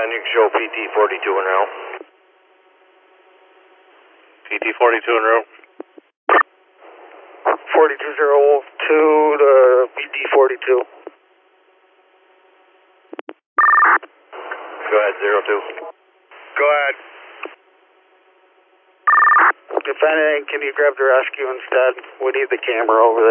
you can show PT-42 en route. PT-42 en route. 4202 to PT-42. Go ahead, 02. Go ahead. If anything, can you grab the rescue instead? We need the camera over